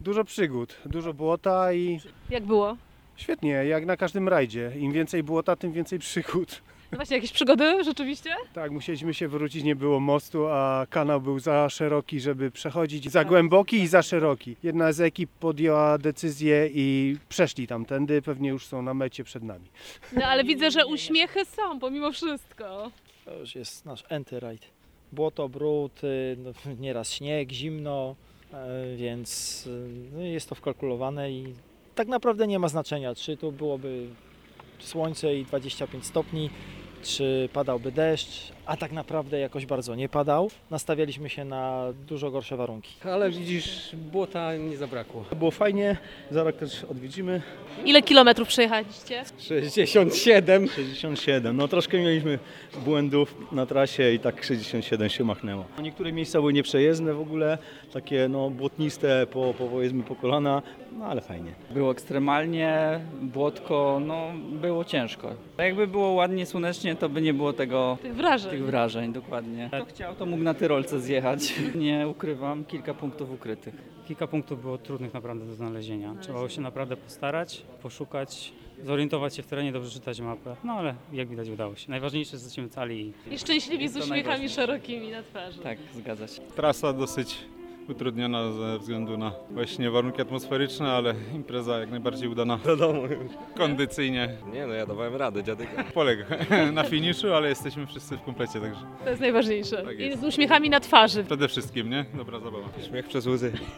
Dużo przygód, dużo błota i Jak było? świetnie, jak na każdym rajdzie. Im więcej błota, tym więcej przygód. No właśnie, jakieś przygody rzeczywiście? Tak, musieliśmy się wrócić, nie było mostu, a kanał był za szeroki, żeby przechodzić. Za głęboki i za szeroki. Jedna z ekip podjęła decyzję i przeszli tamtędy, pewnie już są na mecie przed nami. No ale widzę, że uśmiechy są pomimo wszystko. To już jest nasz anti-ride. Błoto, brud, no, nieraz śnieg, zimno, więc no, jest to wkalkulowane i tak naprawdę nie ma znaczenia, czy tu byłoby słońce i 25 stopni, czy padałby deszcz, a tak naprawdę jakoś bardzo nie padał. Nastawialiśmy się na dużo gorsze warunki. Ale widzisz, błota nie zabrakło. Było fajnie, za rok też odwiedzimy. Ile kilometrów przejechaliście? 67. 67, no troszkę mieliśmy błędów na trasie i tak 67 się machnęło. Niektóre miejsca były nieprzejezdne w ogóle, takie no błotniste, powiedzmy po kolana, no ale fajnie. Było ekstremalnie, błotko, no było ciężko. Jakby było ładnie, słonecznie, to by nie było Tych wrażeń. tych wrażeń, dokładnie. Kto chciał, to mógł na Tyrolce zjechać. Nie ukrywam, kilka punktów ukrytych. Kilka punktów było trudnych naprawdę do znalezienia. Trzeba było się naprawdę postarać, poszukać, zorientować się w terenie, dobrze czytać mapę. No ale jak widać udało się. Najważniejsze, że jesteśmy cali. I szczęśliwi z To uśmiechami najważniejsze. szerokimi na twarzy. Tak, zgadza się. Trasa dosyć utrudniona ze względu na właśnie warunki atmosferyczne, ale impreza jak najbardziej udana. Do domu. Kondycyjnie Nie no, ja dawałem radę, dziadyka. polega na finiszu, ale jesteśmy wszyscy w komplecie, także To jest najważniejsze. Tak I jest. z uśmiechami na twarzy. przede wszystkim, nie? Dobra zabawa. Śmiech przez łzy.